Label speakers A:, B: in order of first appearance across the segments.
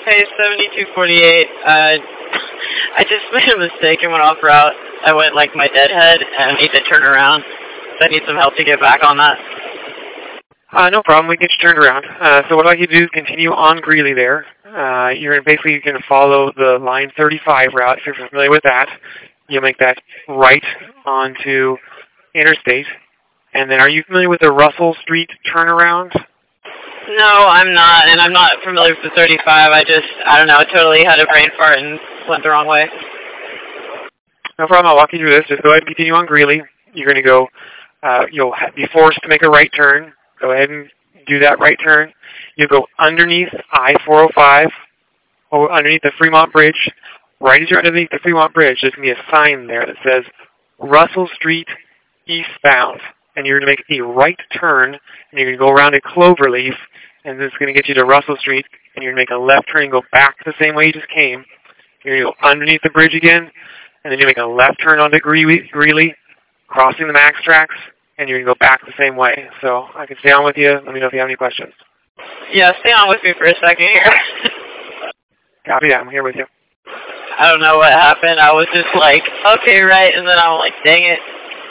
A: Okay, 7248. I just made a mistake and went off route. I went like my deadhead and I need to turn around. So I need some help to get back on that.
B: No problem. We can get you turned around. So what I'd like you to do is continue on Greeley there. You're basically going to follow the Line 35 route. If you're familiar with that, you'll make that right onto Interstate. And then are you familiar with the Russell Street turnaround?
A: No, I'm not, and I'm not familiar with the 35. I don't know, totally had a brain fart and went the wrong way.
B: No problem. I'll walk you through this. Just go ahead and continue on Greeley. You're going to go, you'll be forced to make a right turn. Go ahead and do that right turn. You'll go underneath I-405, or underneath the Fremont Bridge. Right as you're underneath the Fremont Bridge, there's going to be a sign there that says Russell Street eastbound. And you're going to make a right turn, and you're going to go around a cloverleaf, and this is going to get you to Russell Street, and you're going to make a left turn and go back the same way you just came. You're going to go underneath the bridge again, and then you make a left turn onto Greeley, crossing the Max tracks, and you're going to go back the same way. So I can stay on with you. Let me know if you have any questions.
A: Yeah, stay on with me for a second here.
B: Copy that. I'm here with you.
A: I don't know what happened. I was just like, okay, right, and then I'm like, dang it.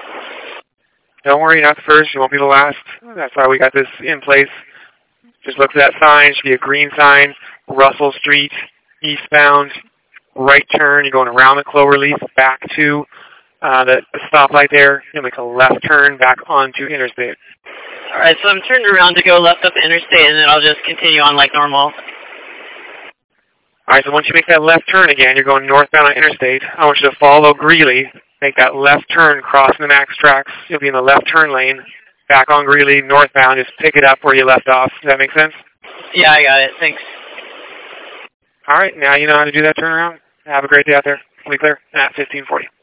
B: Don't worry, you're not the first. You won't be the last. That's why we got this in place. Just look for that sign. It should be a green sign. Russell Street, eastbound, right turn. You're going around the cloverleaf back to the stoplight there. You'll make a left turn back onto Interstate.
A: All right, so I'm turned around to go left up Interstate, and then I'll just continue on like normal.
B: All right, so once you make that left turn again, you're going northbound on Interstate. I want you to follow Greeley. Make that left turn, crossing the Max tracks. You'll be in the left turn lane, back on Greeley, northbound. Just pick it up where you left off. Does that make sense?
A: Yeah, I got it. Thanks.
B: All right, now you know how to do that turnaround. Have a great day out there. We clear at 1540.